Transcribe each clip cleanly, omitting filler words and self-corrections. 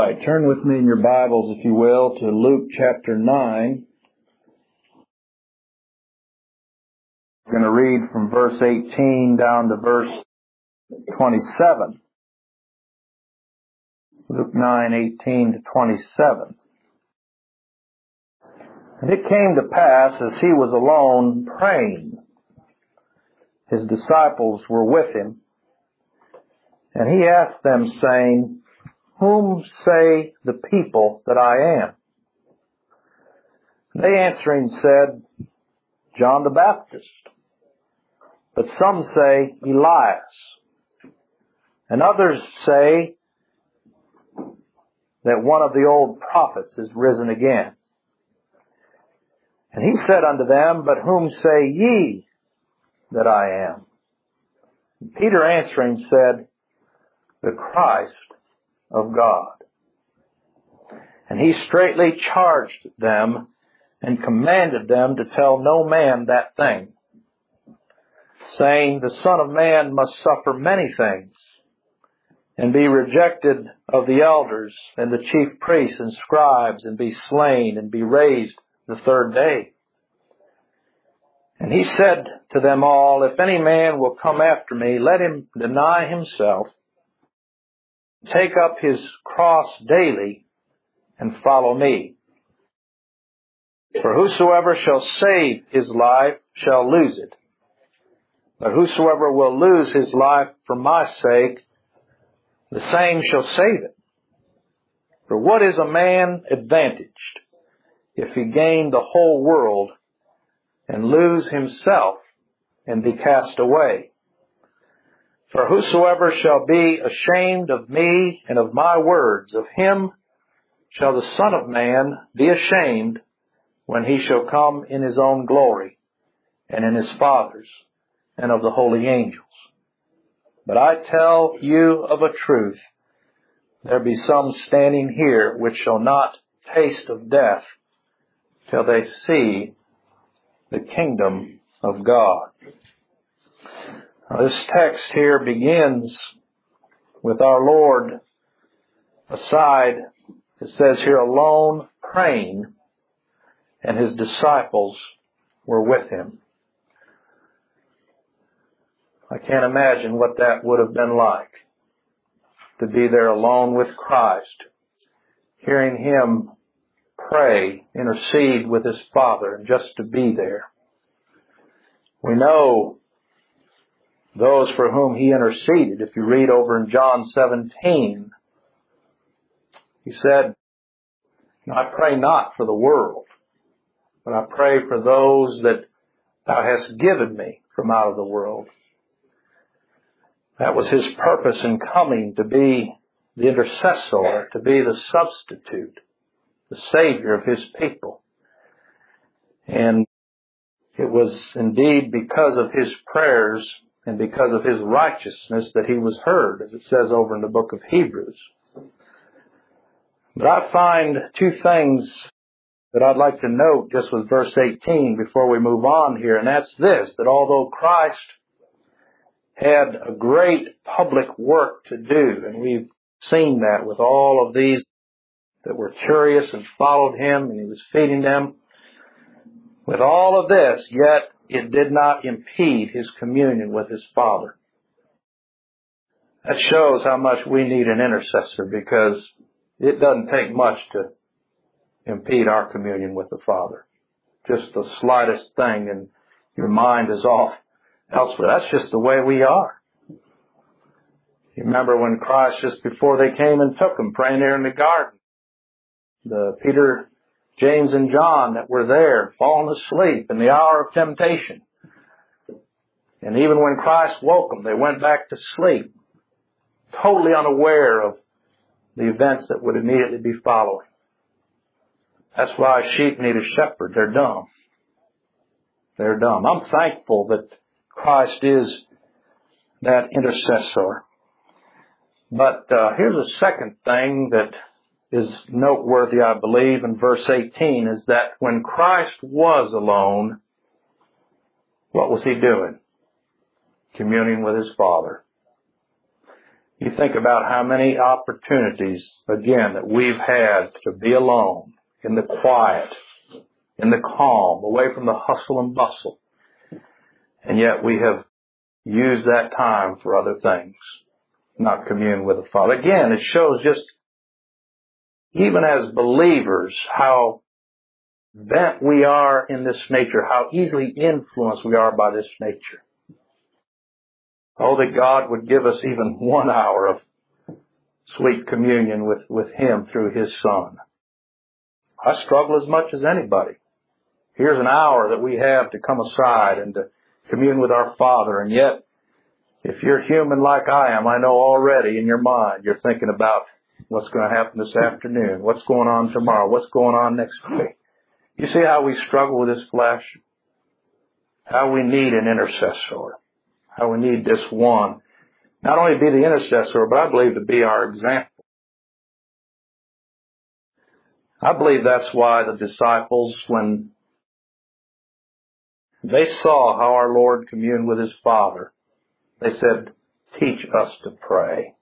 right, turn with me in your Bibles, if you will, to Luke chapter 9. We're going to read from verse 18 down to verse 27. Luke 9:18 to 27. And it came to pass, as he was alone praying, his disciples were with him, and he asked them, saying, Whom say the people that I am? They answering said, John the Baptist. But some say, Elias. And others say that one of the old prophets is risen again. And he said unto them, But whom say ye that I am? And Peter answering said, The Christ of God. And he straitly charged them and commanded them to tell no man that thing, saying, The Son of Man must suffer many things, and be rejected of the elders and the chief priests and scribes, and be slain, and be raised the third day. And he said to them all, If any man will come after me, let him deny himself, take up his cross daily, and follow me. For whosoever shall save his life shall lose it. But whosoever will lose his life for my sake, the same shall save it. For what is a man advantaged if he gain the whole world and lose himself and be cast away? For whosoever shall be ashamed of me and of my words, of him shall the Son of Man be ashamed when he shall come in his own glory and in his Father's and of the holy angels. But I tell you of a truth, there be some standing here which shall not taste of death till they see the kingdom of God. Now, this text here begins with our Lord aside, it says here, alone praying, and his disciples were with him. I can't imagine what that would have been like, to be there alone with Christ, hearing him pray, intercede with his Father, and just to be there. We know those for whom he interceded. If you read over in John 17, he said, I pray not for the world, but I pray for those that thou hast given me from out of the world. That was his purpose in coming, to be the intercessor, to be the substitute, the Savior of his people. And it was indeed because of his prayers and because of his righteousness that he was heard, as it says over in the book of Hebrews. But I find two things that I'd like to note just with verse 18 before we move on here, and that's this, that although Christ had a great public work to do, and we've seen that with all of these that were curious and followed him, and he was feeding them. With all of this, yet it did not impede his communion with his Father. That shows how much we need an intercessor, because it doesn't take much to impede our communion with the Father. Just the slightest thing and your mind is off elsewhere. That's just the way we are. You remember when Christ, just before they came and took him, praying there in the garden, the Peter, James, and John that were there, falling asleep in the hour of temptation. And even when Christ woke them, they went back to sleep, totally unaware of the events that would immediately be following. That's why sheep need a shepherd. They're dumb. They're dumb. I'm thankful that Christ is that intercessor. But here's a second thing that is noteworthy, I believe, in verse 18, is that when Christ was alone, what was he doing? Communing with his Father. You think about how many opportunities, again, that we've had to be alone, in the quiet, in the calm, away from the hustle and bustle. And yet we have used that time for other things, not commune with the Father. Again, it shows just, even as believers, how bent we are in this nature, how easily influenced we are by this nature. Oh, that God would give us even 1 hour of sweet communion with Him through His Son. I struggle as much as anybody. Here's an hour that we have to come aside and to commune with our Father, and yet, if you're human like I am, I know already in your mind you're thinking about what's going to happen this afternoon, what's going on tomorrow, what's going on next week. You see how we struggle with this flesh? How we need an intercessor. How we need this one. Not only to be the intercessor, but I believe to be our example. I believe that's why the disciples, when they saw how our Lord communed with His Father, they said, teach us to pray.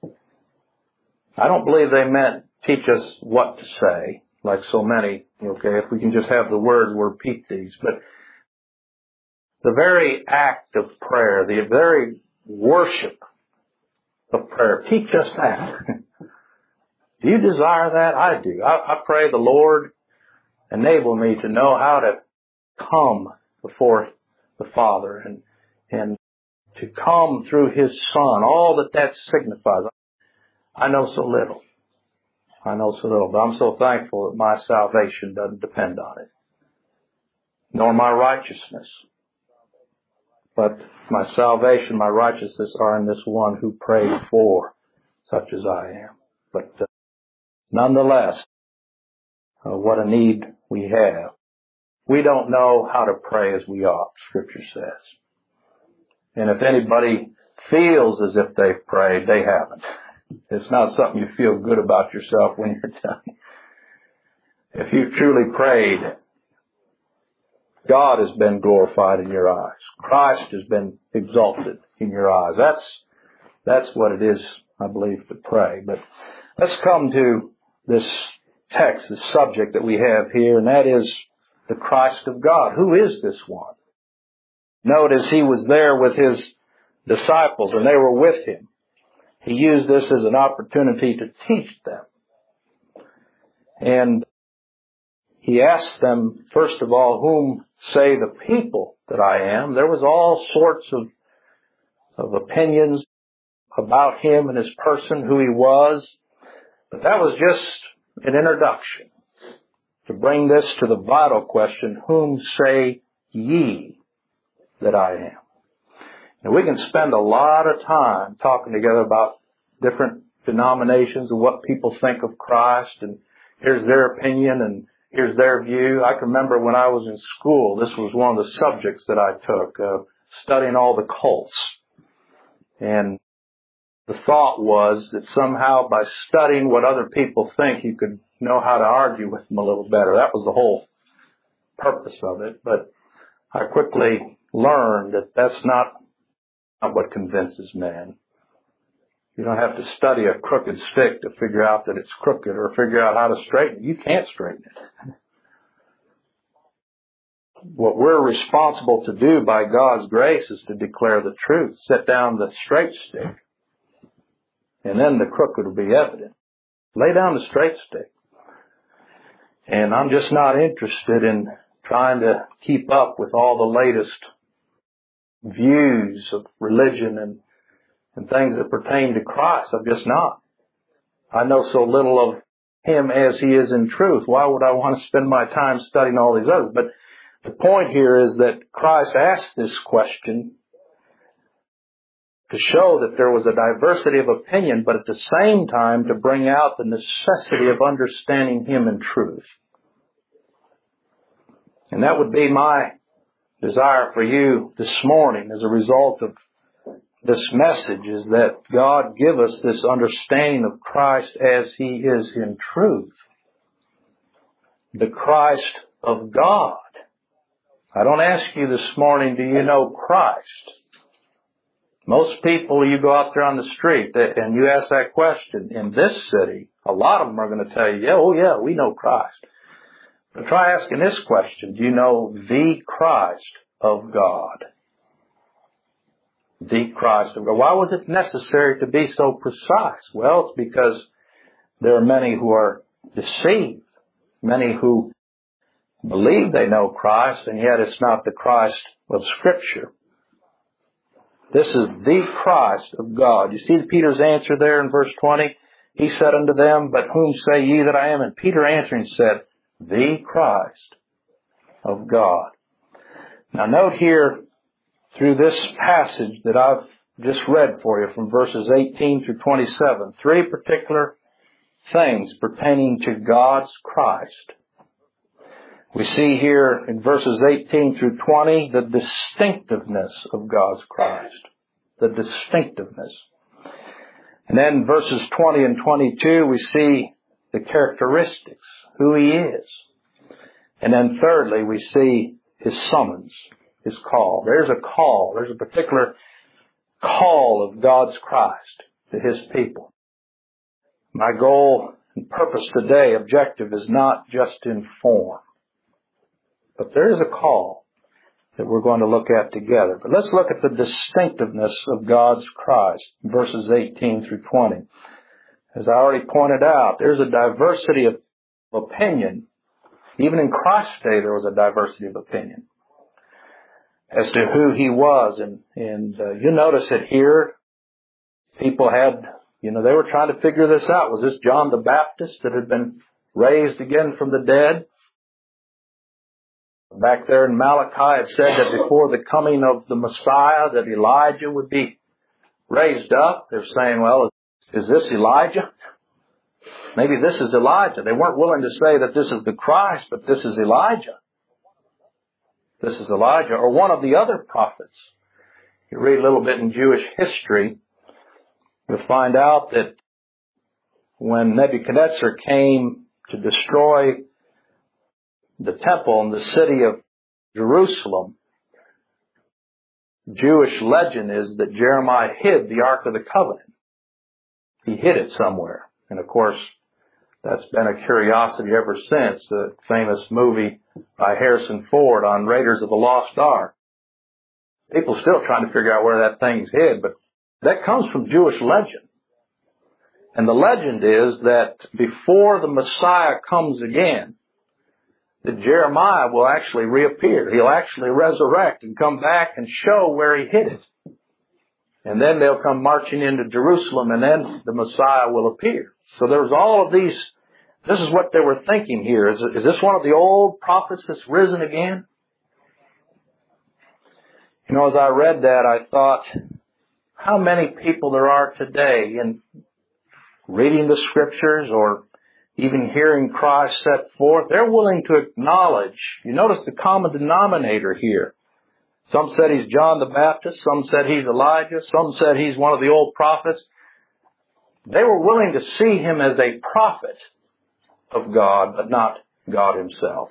I don't believe they meant teach us what to say, like so many, okay, if we can just have the words, we'll repeat these. But the very act of prayer, the very worship of prayer, teach us that. Do you desire that? I do. I pray the Lord enable me to know how to come before the Father and to come through His Son, all that signifies. I know so little. But I'm so thankful that my salvation doesn't depend on it, nor my righteousness. But my salvation, my righteousness are in this one who prayed for such as I am. But nonetheless, what a need we have. We don't know how to pray as we ought, Scripture says. And if anybody feels as if they've prayed, they haven't. It's not something you feel good about yourself when you're done. If you've truly prayed, God has been glorified in your eyes. Christ has been exalted in your eyes. That's what it is, I believe, to pray. But let's come to this text, the subject that we have here, and that is the Christ of God. Who is this one? Notice He was there with His disciples, and they were with Him. He used this as an opportunity to teach them. And He asked them, first of all, whom say the people that I am? There was all sorts of opinions about Him and His person, who He was. But that was just an introduction to bring this to the vital question, whom say ye that I am? And we can spend a lot of time talking together about different denominations and what people think of Christ, and here's their opinion and here's their view. I can remember when I was in school, this was one of the subjects that I took, studying all the cults. And the thought was that somehow by studying what other people think, you could know how to argue with them a little better. That was the whole purpose of it. But I quickly learned that that's not what convinces man. You don't have to study a crooked stick to figure out that it's crooked or figure out how to straighten it. You can't straighten it. What we're responsible to do by God's grace is to declare the truth, set down the straight stick, and then the crooked will be evident. Lay down the straight stick. And I'm just not interested in trying to keep up with all the latest views of religion and things that pertain to Christ. I'm just not. I know so little of Him as He is in truth. Why would I want to spend my time studying all these others? But the point here is that Christ asked this question to show that there was a diversity of opinion, but at the same time to bring out the necessity of understanding Him in truth. And that would be my desire for you this morning as a result of this message, is that God give us this understanding of Christ as He is in truth. The Christ of God. I don't ask you this morning, do you know Christ? Most people, you go out there on the street and you ask that question in this city, a lot of them are going to tell you, yeah, oh yeah, we know Christ. But try asking this question, do you know the Christ of God? The Christ of God. Why was it necessary to be so precise? Well, it's because there are many who are deceived, many who believe they know Christ, and yet it's not the Christ of Scripture. This is the Christ of God. You see Peter's answer there in verse 20? He said unto them, but whom say ye that I am? And Peter answering said, the Christ of God. Now note here, through this passage that I've just read for you from verses 18 through 27, three particular things pertaining to God's Christ. We see here in verses 18 through 20 the distinctiveness of God's Christ. The distinctiveness. And then verses 20 and 22 we see the characteristics, who He is. And then thirdly we see His summons, His call. There's a call. There's a particular call of God's Christ to His people. My goal and purpose today, objective, is not just to inform. But there is a call that we're going to look at together. But let's look at the distinctiveness of God's Christ, verses 18 through 20. As I already pointed out, there's a diversity of opinion. Even in Christ's day, there was a diversity of opinion as to who He was. And you notice it here. People had, they were trying to figure this out. Was this John the Baptist that had been raised again from the dead? Back there in Malachi, it said that before the coming of the Messiah, that Elijah would be raised up. They're saying, well, is this Elijah? Maybe this is Elijah. They weren't willing to say that this is the Christ, but this is Elijah. This is Elijah, or one of the other prophets. You read a little bit in Jewish history, you'll find out that when Nebuchadnezzar came to destroy the temple in the city of Jerusalem, Jewish legend is that Jeremiah hid the Ark of the Covenant. He hid it somewhere. And of course, that's been a curiosity ever since. The famous movie by Harrison Ford on Raiders of the Lost Ark. People still trying to figure out where that thing's hid, but that comes from Jewish legend. And the legend is that before the Messiah comes again, that Jeremiah will actually reappear. He'll actually resurrect and come back and show where he hid it. And then they'll come marching into Jerusalem, and then the Messiah will appear. So there's all of these. This is what they were thinking here. Is this one of the old prophets that's risen again? As I read that, I thought, how many people there are today in reading the Scriptures or even hearing Christ set forth, they're willing to acknowledge. You notice the common denominator here. Some said he's John the Baptist. Some said he's Elijah. Some said he's one of the old prophets. They were willing to see him as a prophet of God, but not God Himself.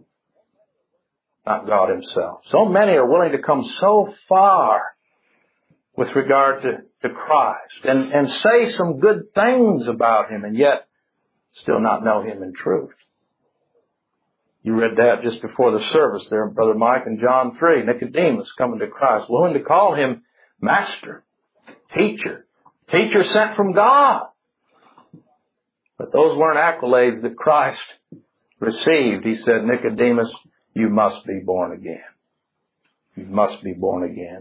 Not God Himself. So many are willing to come so far with regard to Christ and say some good things about Him, and yet still not know Him in truth. You read that just before the service there, Brother Mike, in John 3. Nicodemus coming to Christ, willing to call Him Master, Teacher, Teacher sent from God. But those weren't accolades that Christ received. He said, Nicodemus, you must be born again. You must be born again.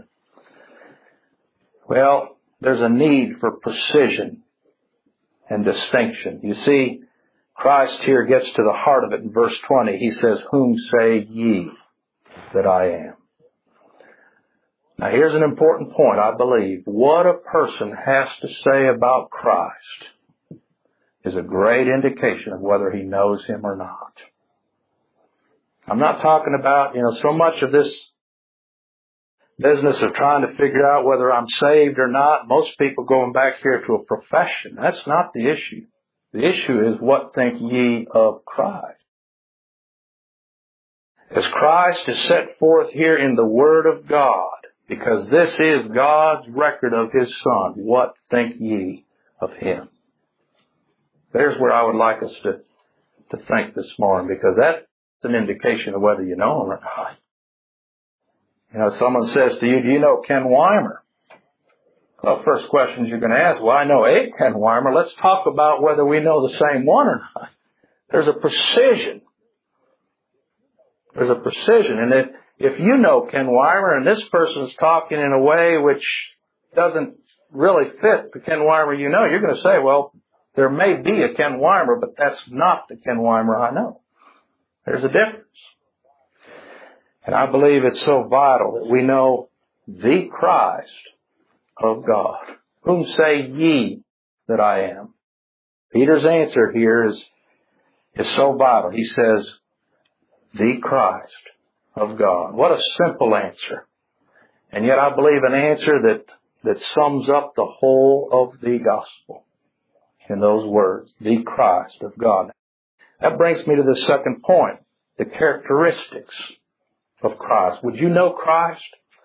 Well, there's a need for precision and distinction. You see, Christ here gets to the heart of it in verse 20. He says, whom say ye that I am? Now here's an important point, I believe. What a person has to say about Christ is a great indication of whether he knows Him or not. I'm not talking about, so much of this business of trying to figure out whether I'm saved or not. Most people going back here to a profession. That's not the issue. The issue is, what think ye of Christ? As Christ is set forth here in the Word of God, Because this is God's record of His Son. What think ye of Him? There's where I would like us to think this morning, because that's an indication of whether you know Him or not. You know, someone says to you, do you know Ken Weimer? Well, first question you're going to ask, well, I know a Ken Weimer. Let's talk about whether we know the same one or not. There's a precision. There's a precision. And if you know Ken Weimer and this person's talking in a way which doesn't really fit the Ken Weimer you know, you're going to say, well, there may be a Ken Weimer, but that's not the Ken Weimer I know. There's a difference. And I believe it's so vital that we know the Christ of God. Whom say ye that I am? Peter's answer here is so vital. He says, the Christ of God. What a simple answer. And yet I believe an answer that sums up the whole of the gospel in those words, the Christ of God. That brings me to the second point, the characteristics of Christ. Would you know Christ?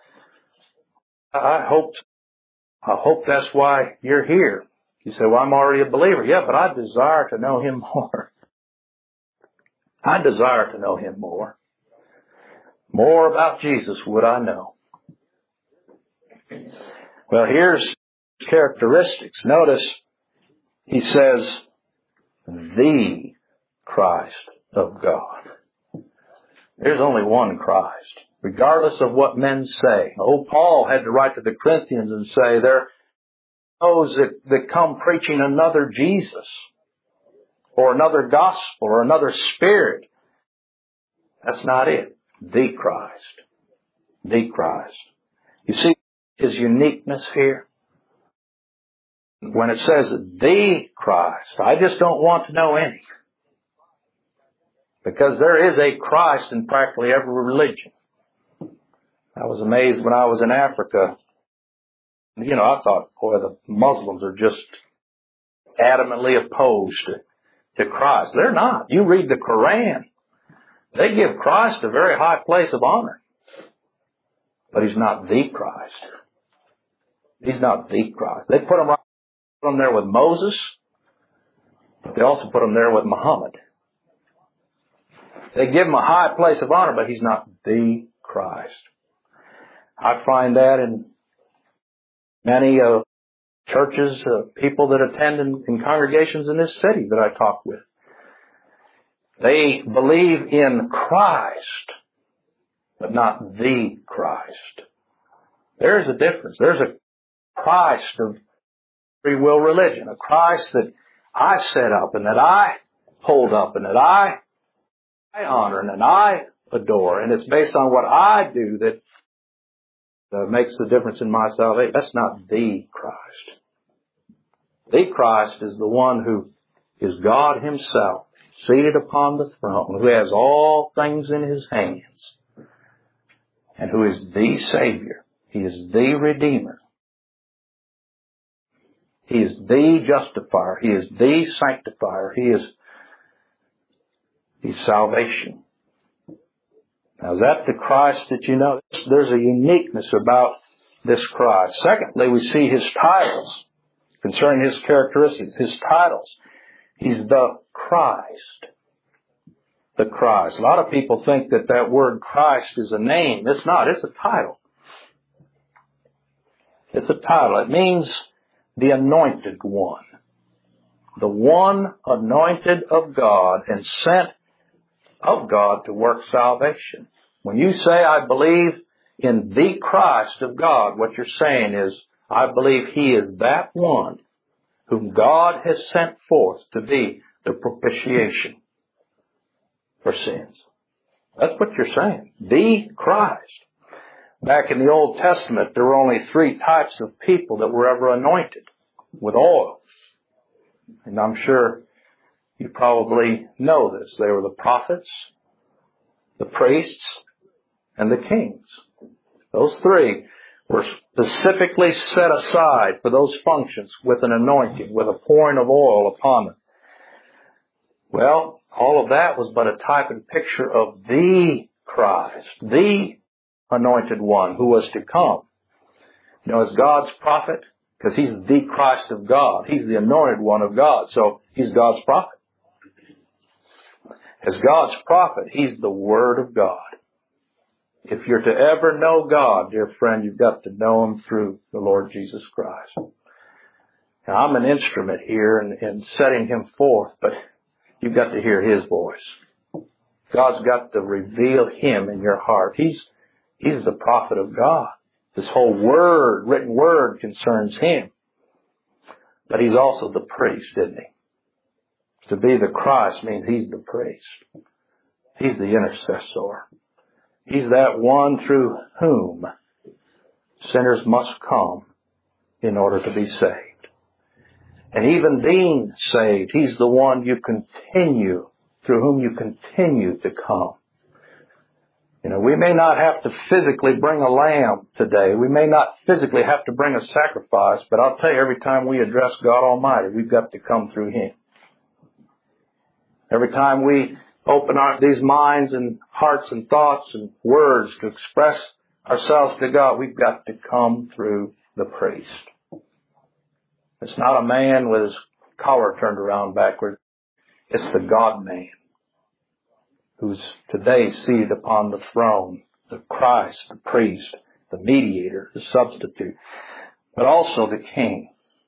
I hope that's why you're here. You say, well, I'm already a believer. Yeah, but I desire to know Him more. I desire to know Him more. More about Jesus would I know. Well, here's characteristics. Notice he says, the Christ of God. There's only one Christ, regardless of what men say. Oh, Paul had to write to the Corinthians and say, there are those that come preaching another Jesus, or another gospel, or another spirit. That's not it. The Christ. The Christ. You see His uniqueness here? When it says the Christ, I just don't want to know any. Because there is a Christ in practically every religion. I was amazed when I was in Africa. You know, I thought, boy, the Muslims are just adamantly opposed to Christ. They're not. You read the Quran. They give Christ a very high place of honor. But He's not the Christ. He's not the Christ. They put Him there with Moses, but they also put Him there with Muhammad. They give Him a high place of honor, but He's not the Christ. I find that in many churches, people that attend in congregations in this city that I talk with. They believe in Christ, but not the Christ. There's a difference. There's a Christ of free will religion, a Christ that I set up and that I hold up and that I honor and that I adore. And it's based on what I do that makes the difference in my salvation. That's not the Christ. The Christ is the one who is God Himself, seated upon the throne, who has all things in His hands, and who is the Savior. He is the Redeemer. He is the Justifier. He is the Sanctifier. He is salvation. Now, is that the Christ that you know? There's a uniqueness about this Christ. Secondly, we see His titles concerning His characteristics. His titles. He's the Christ. The Christ. A lot of people think that word Christ is a name. It's not. It's a title. It's a title. It means the anointed one. The one anointed of God and sent of God to work salvation. When you say, I believe in the Christ of God, what you're saying is, I believe He is that one whom God has sent forth to be the propitiation for sins. That's what you're saying. The Christ. Back in the Old Testament, there were only 3 types of people that were ever anointed with oil. And I'm sure you probably know this. They were the prophets, the priests, and the kings. Those 3 were specifically set aside for those functions with an anointing, with a pouring of oil upon them. Well, all of that was but a type and picture of the Christ, the anointed one who was to come. You know, as God's prophet, because He's the Christ of God. He's the anointed one of God, so He's God's prophet. As God's prophet, He's the Word of God. If you're to ever know God, dear friend, you've got to know Him through the Lord Jesus Christ. Now, I'm an instrument here in setting Him forth, but you've got to hear His voice. God's got to reveal Him in your heart. He's the prophet of God. This whole word, written word, concerns Him. But He's also the priest, isn't He? To be the Christ means He's the priest. He's the intercessor. He's that one through whom sinners must come in order to be saved. And even being saved, He's the one through whom you continue to come. You know, we may not have to physically bring a lamb today. We may not physically have to bring a sacrifice, but I'll tell you, every time we address God Almighty, we've got to come through Him. Every time we open these minds and hearts and thoughts and words to express ourselves to God, we've got to come through the priest. It's not a man with his collar turned around backward. It's the God-man who's today seated upon the throne, the Christ, the priest, the mediator, the substitute, but also the King.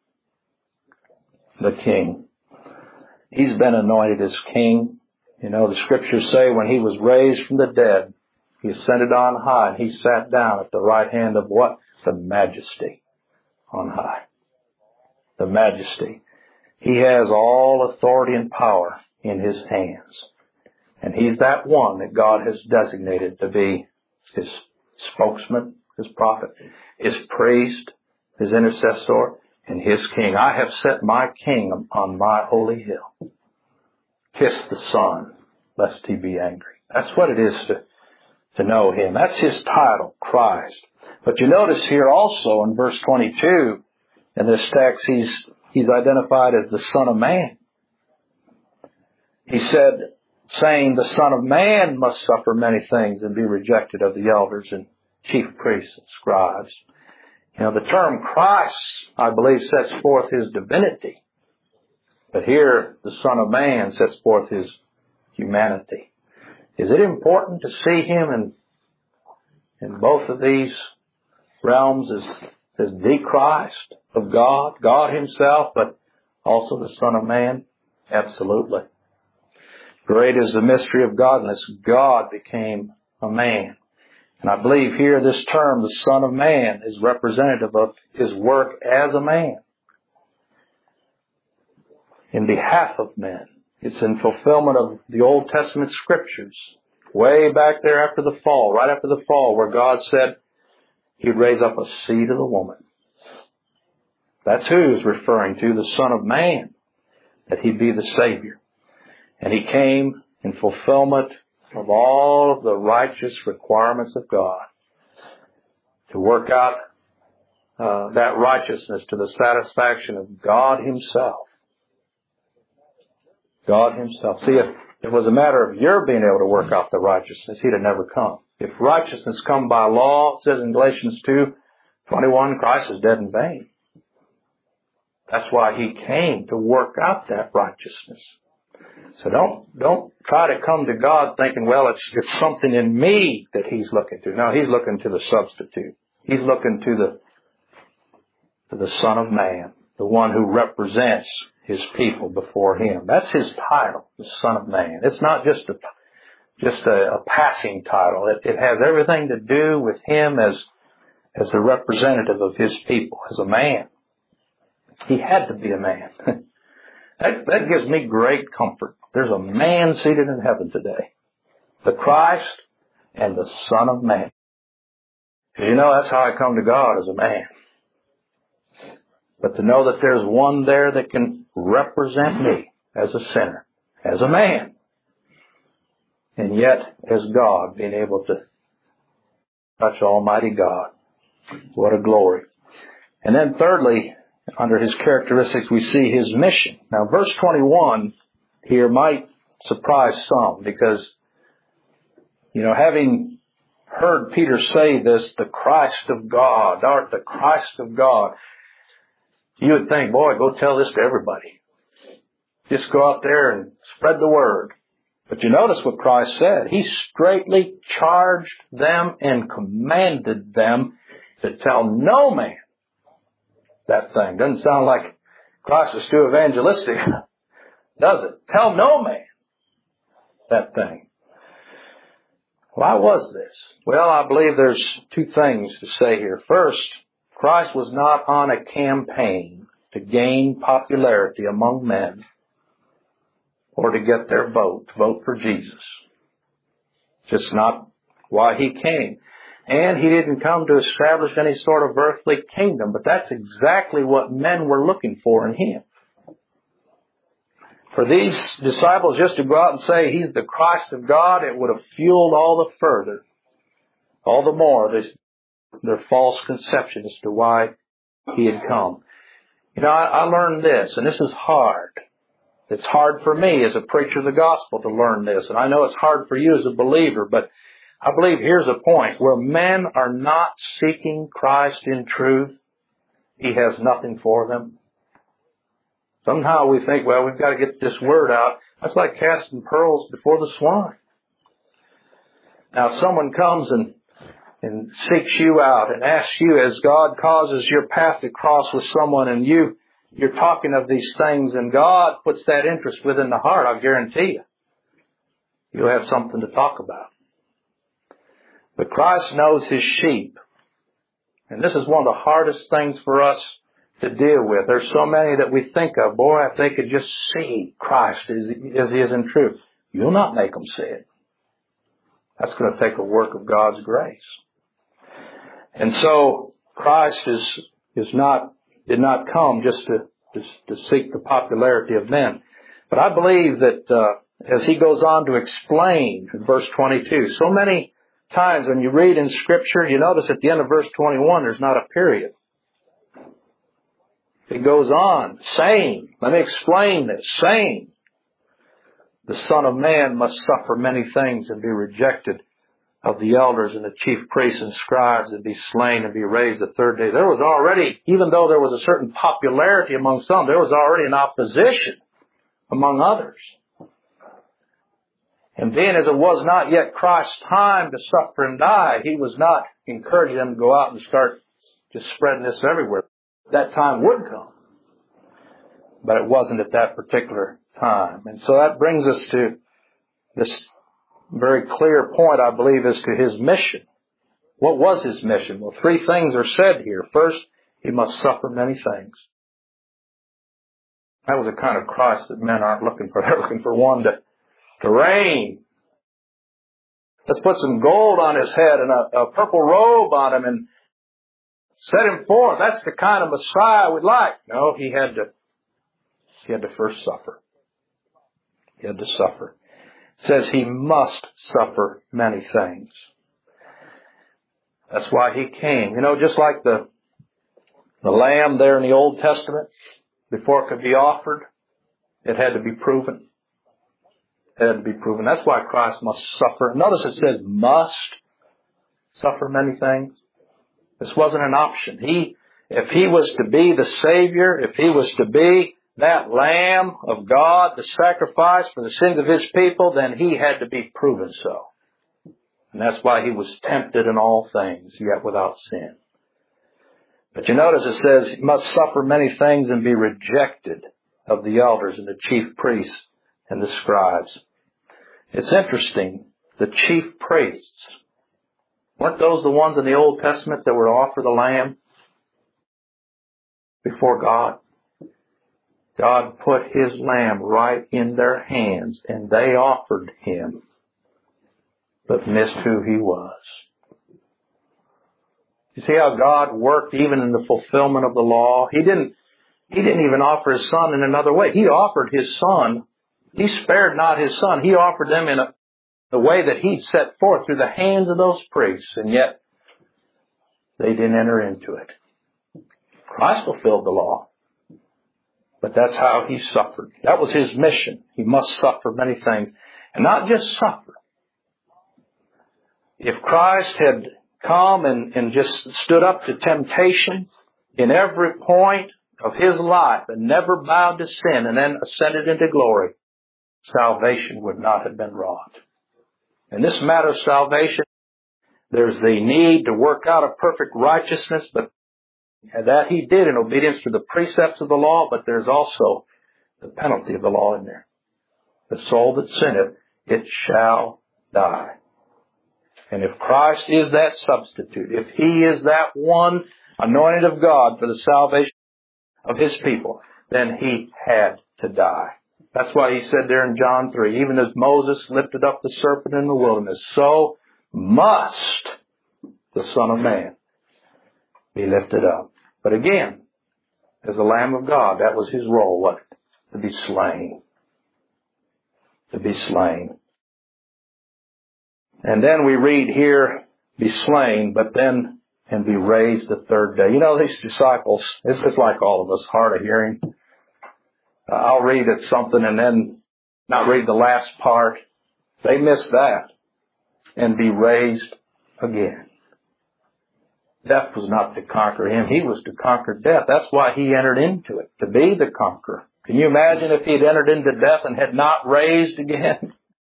The King. He's been anointed as King. You know, the Scriptures say when He was raised from the dead, He ascended on high, and He sat down at the right hand of what? The Majesty on high. The Majesty. He has all authority and power in His hands. And He's that one that God has designated to be His spokesman, His prophet, His priest, His intercessor, and His King. I have set my King upon my holy hill. Kiss the Son, lest He be angry. That's what it is to know Him. That's His title, Christ. But you notice here also in verse 22, in this text, He's identified as the Son of Man. He said, saying, the Son of Man must suffer many things and be rejected of the elders and chief priests and scribes. You know, the term Christ, I believe, sets forth His divinity. But here, the Son of Man sets forth His humanity. Is it important to see Him in both of these realms as the Christ of God, God Himself, but also the Son of Man? Absolutely. Great is the mystery of godliness. God became a man. And I believe here this term, the Son of Man, is representative of His work as a man in behalf of men. It's in fulfillment of the Old Testament Scriptures, way back there after the fall, right after the fall, where God said He'd raise up a seed of the woman. That's who He's referring to, the Son of Man, that He'd be the Savior. And He came in fulfillment of all of the righteous requirements of God to work out that righteousness to the satisfaction of God Himself. God Himself. See, if it was a matter of your being able to work out the righteousness, He'd have never come. If righteousness come by law, it says in Galatians 2:21, Christ is dead in vain. That's why He came, to work out that righteousness. So don't try to come to God thinking, well, it's something in me that He's looking to. No, He's looking to the substitute. He's looking to the Son of Man, the one who represents His people before Him. That's His title, the Son of Man. It's not just a passing title. It has everything to do with Him as the representative of His people, as a man. He had to be a man. That gives me great comfort. There's a man seated in heaven today. The Christ and the Son of Man. Because you know, that's how I come to God, as a man. But to know that there's one there that can represent me as a sinner, as a man, and yet as God, being able to touch Almighty God. What a glory. And then thirdly, under His characteristics, we see His mission. Now, verse 21 here might surprise some because, you know, having heard Peter say this, the Christ of God, thou art the Christ of God, you would think, boy, go tell this to everybody. Just go out there and spread the word. But you notice what Christ said. He straightly charged them and commanded them to tell no man that thing. Doesn't sound like Christ was too evangelistic, does it? Tell no man that thing. Why was this? Well, I believe there's two things to say here. First, Christ was not on a campaign to gain popularity among men or to get their vote, to vote for Jesus. Just not why he came. And he didn't come to establish any sort of earthly kingdom, but that's exactly what men were looking for in him. For these disciples just to go out and say he's the Christ of God, it would have fueled all the further, all the more, their false conception as to why he had come. You know, I learned this, and this is hard. It's hard for me as a preacher of the gospel to learn this, and I know it's hard for you as a believer, but I believe here's a point. Where men are not seeking Christ in truth, he has nothing for them. Somehow we think, well, we've got to get this word out. That's like casting pearls before the swine. Now, if someone comes and seeks you out and asks you, as God causes your path to cross with someone, and you're talking of these things, and God puts that interest within the heart, I'll guarantee you'll have something to talk about. But Christ knows his sheep. And this is one of the hardest things for us to deal with. There's so many that we think of, boy, if they could just see Christ as he is in truth. You'll not make them see it. That's going to take a work of God's grace. And so Christ did not come just to seek the popularity of men. But I believe that as he goes on to explain in verse 22, so many times when you read in Scripture, you notice at the end of verse 21, there's not a period. It goes on, saying, let me explain this, saying, the Son of Man must suffer many things and be rejected of the elders and the chief priests and scribes and be slain and be raised the third day. There was already, even though there was a certain popularity among some, there was already an opposition among others. And then as it was not yet Christ's time to suffer and die, he was not encouraging them to go out and start just spreading this everywhere. That time would come. But it wasn't at that particular time. And so that brings us to this very clear point, I believe, as to his mission. What was his mission? Well, three things are said here. First, he must suffer many things. That was the kind of Christ that men aren't looking for. They're looking for one to reign. Let's put some gold on his head and a purple robe on him and set him forth. That's the kind of Messiah we'd like. No, he had to first suffer. He had to suffer. It says he must suffer many things. That's why he came. You know, just like the lamb there in the Old Testament, before it could be offered, it had to be proven. It had to be proven. That's why Christ must suffer. Notice it says must suffer many things. This wasn't an option. If he was to be the Savior, if he was to be that Lamb of God, the sacrifice for the sins of his people, then he had to be proven so. And that's why he was tempted in all things, yet without sin. But you notice it says he must suffer many things and be rejected of the elders and the chief priests and the scribes. It's interesting, the chief priests, weren't those the ones in the Old Testament that were to offer the lamb before God? God put his lamb right in their hands, and they offered him, but missed who he was. You see how God worked even in the fulfillment of the law? He didn't even offer his son in another way. He offered his son. He spared not his son. He offered them in the way that he set forth through the hands of those priests, and yet they didn't enter into it. Christ fulfilled the law. But that's how he suffered. That was his mission. He must suffer many things. And not just suffer. If Christ had come and just stood up to temptation in every point of His life and never bowed to sin and then ascended into glory, salvation would not have been wrought. In this matter of salvation, there's the need to work out a perfect righteousness, but that He did in obedience to the precepts of the law, but there's also the penalty of the law in there. The soul that sinneth, it shall die. And if Christ is that substitute, if He is that one anointed of God for the salvation of His people, then He had to die. That's why He said there in John 3, even as Moses lifted up the serpent in the wilderness, so must the Son of Man be lifted up. But again, as the Lamb of God, that was His role, wasn't it? To be slain. To be slain. And then we read here, be slain, but then, and be raised the third day. You know, these disciples, this is like all of us, hard of hearing. I'll read it something and then not read the last part. They missed that. And be raised again. Death was not to conquer Him. He was to conquer death. That's why He entered into it, to be the conqueror. Can you imagine if He had entered into death and had not raised again?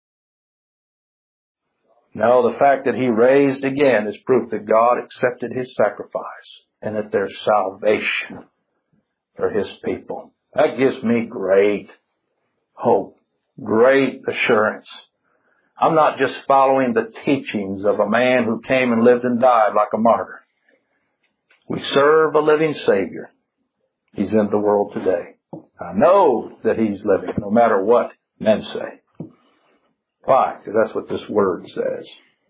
No, the fact that He raised again is proof that God accepted His sacrifice and that there's salvation for His people. That gives me great hope, great assurance. I'm not just following the teachings of a man who came and lived and died like a martyr. We serve a living Savior. He's in the world today. I know that He's living, no matter what men say. Why? Because that's what this Word says.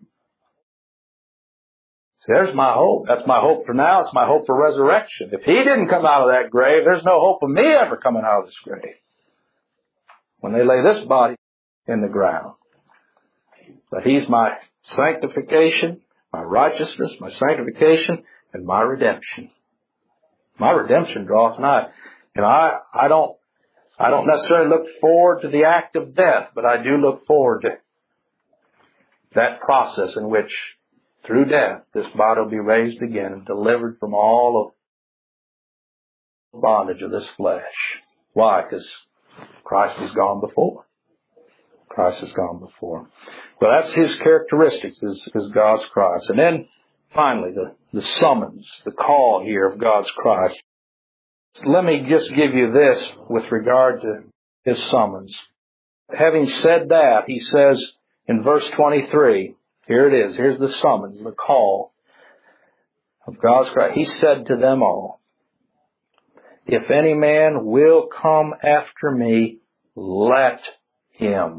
See, there's my hope. That's my hope for now. It's my hope for resurrection. If He didn't come out of that grave, there's no hope of me ever coming out of this grave. When they lay this body in the ground. But He's my sanctification, my righteousness, my sanctification, and my redemption. My redemption draws nigh. And I don't necessarily look forward to the act of death, but I do look forward to that process in which, through death, this body will be raised again and delivered from all of the bondage of this flesh. Why? Because Christ has gone before. Christ has gone before. Well, that's His characteristics, is God's Christ. And then, finally, the summons, the call here of God's Christ. Let me just give you this with regard to His summons. Having said that, He says in verse 23, here it is, here's the summons, the call of God's Christ. He said to them all, if any man will come after me, let him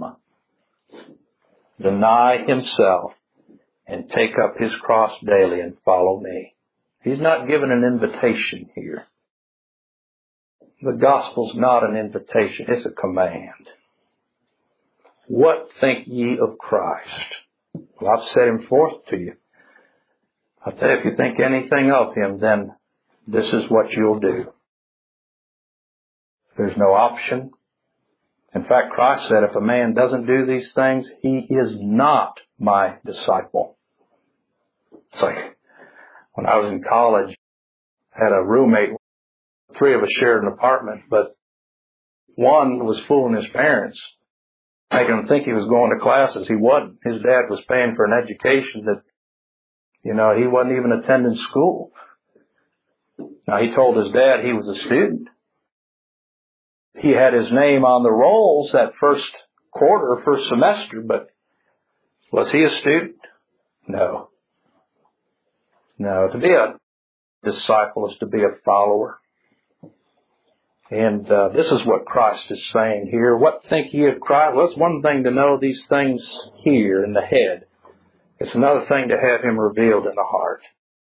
deny himself and take up his cross daily and follow me. He's not given an invitation here. The gospel's not an invitation, it's a command. What think ye of Christ? Well, I've set Him forth to you. I'll tell you, if you think anything of Him, then this is what you'll do. There's no option. In fact, Christ said, if a man doesn't do these things, he is not my disciple. It's like when I was in college, I had a roommate. Three of us shared an apartment, but one was fooling his parents, making him think he was going to classes. He wasn't. His dad was paying for an education that, he wasn't even attending school. Now, he told his dad he was a student. He had his name on the rolls that first quarter, first semester, but was he a student? No. No, to be a disciple is to be a follower. And this is what Christ is saying here. What think ye of Christ? Well, it's one thing to know these things here in the head. It's another thing to have Him revealed in the heart.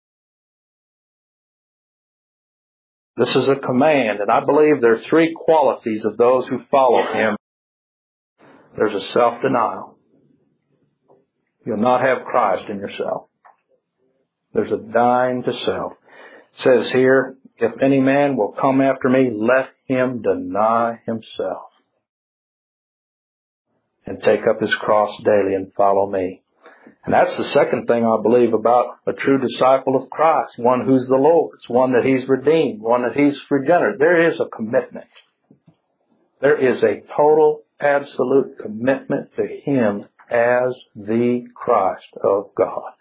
This is a command, and I believe there are three qualities of those who follow Him. There's a self-denial. You'll not have Christ in yourself. There's a dying to self. It says here, if any man will come after me, let him deny himself and take up his cross daily and follow me. And that's the second thing I believe about a true disciple of Christ, one who's the Lord's, one that He's redeemed, one that He's regenerated. There is a commitment. There is a total, absolute commitment to Him as the Christ of God.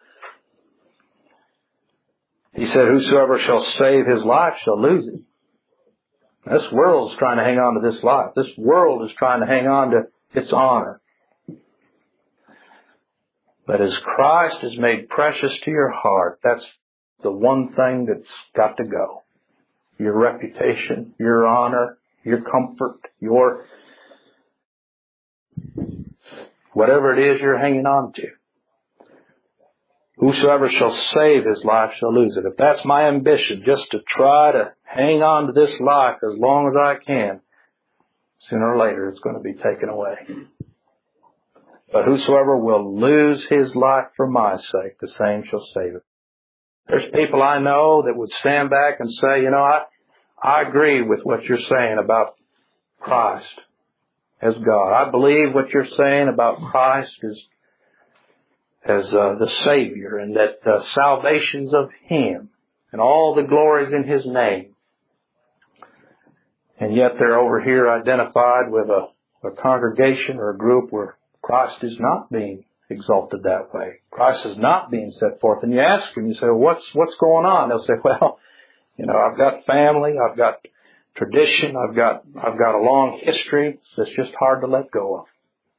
He said, whosoever shall save his life shall lose it. This world is trying to hang on to this life. This world is trying to hang on to its honor. But as Christ is made precious to your heart, that's the one thing that's got to go. Your reputation, your honor, your comfort, your whatever it is you're hanging on to. Whosoever shall save his life shall lose it. If that's my ambition, just to try to hang on to this life as long as I can, sooner or later it's going to be taken away. But whosoever will lose his life for my sake, the same shall save it. There's people I know that would stand back and say, I agree with what you're saying about Christ as God. I believe what you're saying about Christ as the Savior, and that salvation's of Him and all the glories in His name. And yet they're over here identified with a congregation or a group where Christ is not being exalted that way. Christ is not being set forth. And you ask them, you say, well, what's going on? They'll say, well, I've got family, I've got tradition, I've got a long history that's just hard to let go of.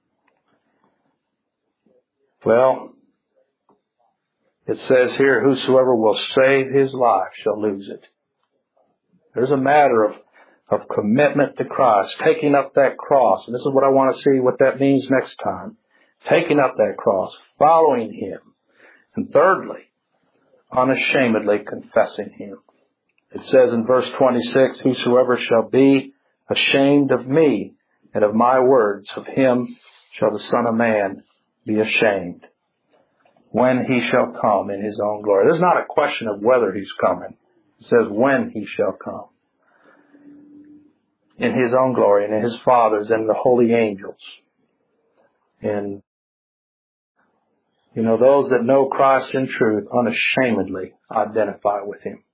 Well, it says here, whosoever will save his life shall lose it. There's a matter of commitment to Christ, taking up that cross. And this is what I want to see what that means next time. Taking up that cross, following Him. And thirdly, unashamedly confessing Him. It says in verse 26, whosoever shall be ashamed of me and of my words, of him shall the Son of Man be ashamed when He shall come in His own glory. There's not a question of whether He's coming. It says when He shall come. In His own glory, and in His Father's, and the holy angels. And, those that know Christ in truth unashamedly identify with Him.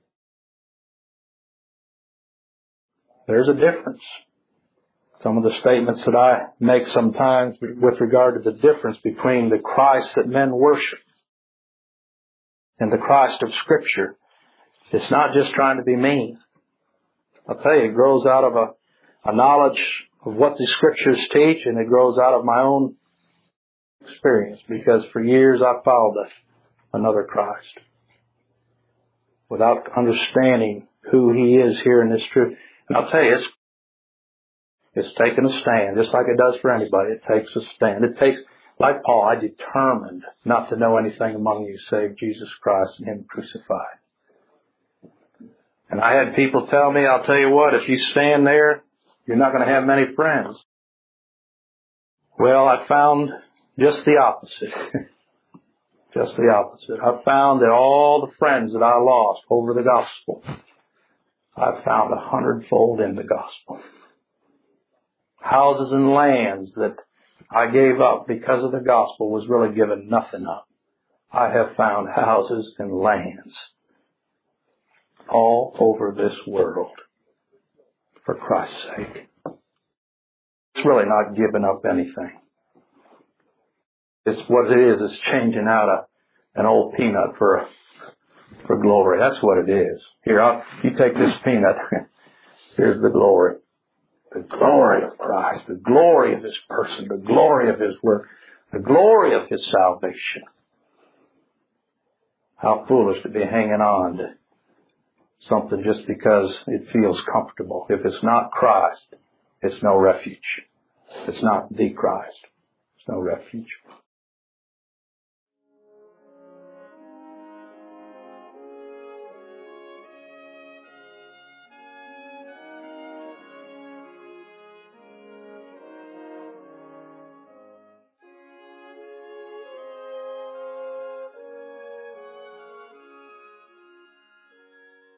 There's a difference. Some of the statements that I make sometimes with regard to the difference between the Christ that men worship and the Christ of Scripture, it's not just trying to be mean. I'll tell you, it grows out of a knowledge of what the Scriptures teach, and it grows out of my own experience, because for years I followed another Christ without understanding who He is here in this truth. And I'll tell you, it's taken a stand, just like it does for anybody. It takes a stand. It takes, like Paul, I determined not to know anything among you save Jesus Christ and Him crucified. And I had people tell me, I'll tell you what, if you stand there, you're not going to have many friends. Well, I found just the opposite. Just the opposite. I found that all the friends that I lost over the gospel, I found 100-fold in the gospel. Houses and lands that I gave up because of the gospel was really given nothing up. I have found houses and lands all over this world for Christ's sake. It's really not giving up anything. It's what it is. It's changing out an old peanut for glory. That's what it is. Here, you take this peanut. Here's the glory. The glory of Christ. The glory of His person. The glory of His work. The glory of His salvation. How foolish to be hanging on to something just because it feels comfortable. If it's not Christ, it's no refuge. It's not the Christ. It's no refuge.